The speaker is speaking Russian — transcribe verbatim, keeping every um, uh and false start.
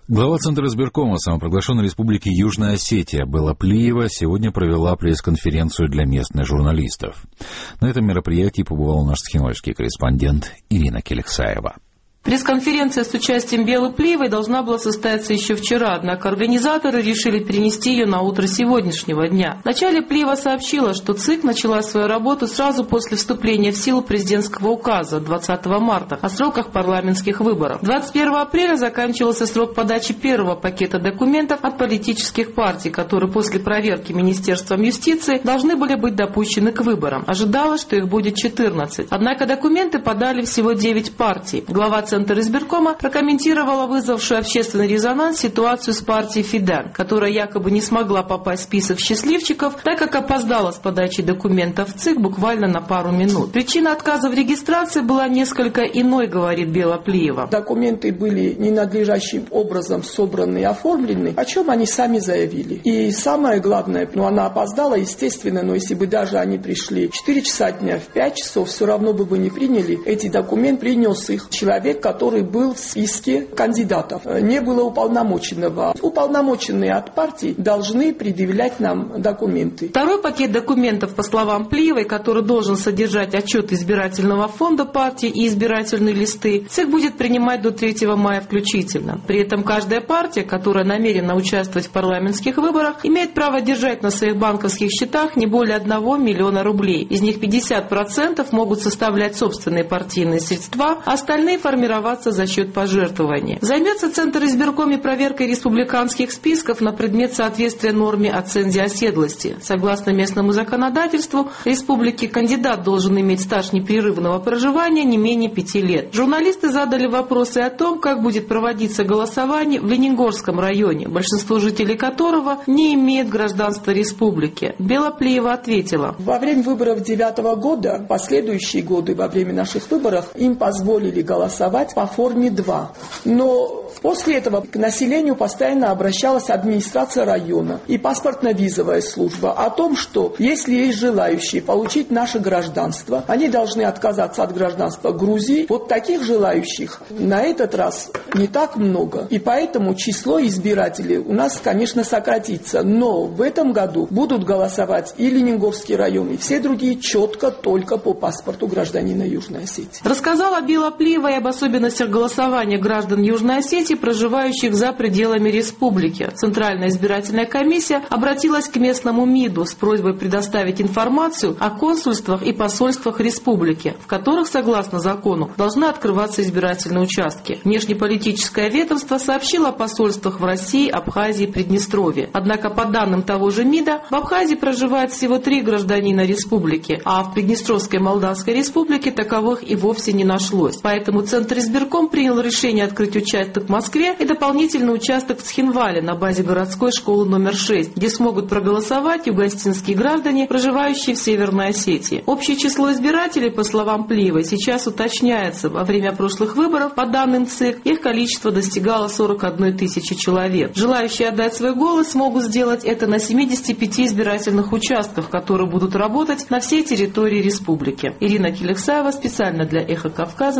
Глава Центра избиркома самопровозглашенной республики Южная Осетия Бела Плиева сегодня провела пресс-конференцию для местных журналистов. На этом мероприятии побывал наш схимовский корреспондент Ирина Келексаева. Пресс-конференция с участием Белы Плиевой должна была состояться еще вчера, однако организаторы решили перенести ее на утро сегодняшнего дня. Вначале Плиева сообщила, что ЦИК начала свою работу сразу после вступления в силу президентского указа двадцатого марта о сроках парламентских выборов. двадцать первого апреля заканчивался срок подачи первого пакета документов от политических партий, которые после проверки Министерством юстиции должны были быть допущены к выборам. Ожидалось, что их будет четырнадцать. Однако документы подали всего девять партий. Глава Центра избиркома прокомментировала вызвавшую общественный резонанс ситуацию с партией «Фидан», которая якобы не смогла попасть в список счастливчиков, так как опоздала с подачей документов в ЦИК буквально на пару минут. Причина отказа в регистрации была несколько иной, говорит Бела Плиева. Документы были ненадлежащим образом собраны и оформлены, о чем они сами заявили. И самое главное, ну она опоздала, естественно, но если бы даже они пришли в четыре часа дня, в пять часов, все равно бы вы не приняли. Эти документы принес их человек, который был в списке кандидатов. Не было уполномоченного. Уполномоченные от партий должны предъявлять нам документы. Второй пакет документов, по словам Плиевой, который должен содержать отчет избирательного фонда партии и избирательные листы, ЦИК будет принимать до третьего мая включительно. При этом каждая партия, которая намерена участвовать в парламентских выборах, имеет право держать на своих банковских счетах не более одного миллиона рублей. Из них пятьдесят процентов могут составлять собственные партийные средства, а остальные формировать за счет пожертвований. Займется Центр избиркома проверкой республиканских списков на предмет соответствия норме о цензе оседлости. Согласно местному законодательству республики, кандидат должен иметь стаж непрерывного проживания не менее пяти лет. Журналисты задали вопросы о том, как будет проводиться голосование в Лениногорском районе, большинство жителей которого не имеет гражданства республики. Бела Плиева ответила: во время выборов девятого года, последующие годы во время наших выборов, им позволили голосовать по форме два. Но после этого к населению постоянно обращалась администрация района и паспортно-визовая служба о том, что если есть желающие получить наше гражданство, они должны отказаться от гражданства Грузии. Вот таких желающих на этот раз не так много. И поэтому число избирателей у нас, конечно, сократится. Но в этом году будут голосовать и Лениногорский район, и все другие четко только по паспорту гражданина Южной Осетии. Рассказала Бела Плиева и об особенностях голосования граждан Южной Осетии, проживающих за пределами республики. Центральная избирательная комиссия обратилась к местному МИДу с просьбой предоставить информацию о консульствах и посольствах республики, в которых, согласно закону, должны открываться избирательные участки. Внешнеполитическое ведомство сообщило о посольствах в России, Абхазии и Приднестровье. Однако, по данным того же МИДа, в Абхазии проживает всего три гражданина республики, а в Приднестровской Молдавской республике таковых и вовсе не нашлось. Поэтому Центр избирком принял решение открыть участок в Москве и дополнительный участок в Цхинвале на базе городской школы номер шесть, где смогут проголосовать югоостинские граждане, проживающие в Северной Осетии. Общее число избирателей, по словам Плиевой, сейчас уточняется. Во время прошлых выборов, по данным ЦИК, их количество достигало сорок одной тысячи человек. Желающие отдать свой голос смогут сделать это на семидесяти пяти избирательных участках, которые будут работать на всей территории республики. Ирина Келексаева специально для Эхо Кавказа.